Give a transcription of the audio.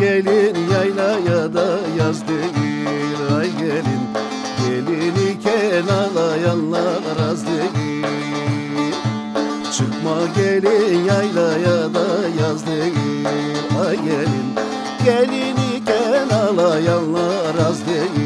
gelin yaylaya da yaz değil. Ay gelin, gelini kenalayanlar az değil. Çıkma gelin yaylaya da yaz değil. Ay gelin, gelini kenalayanlar az değil.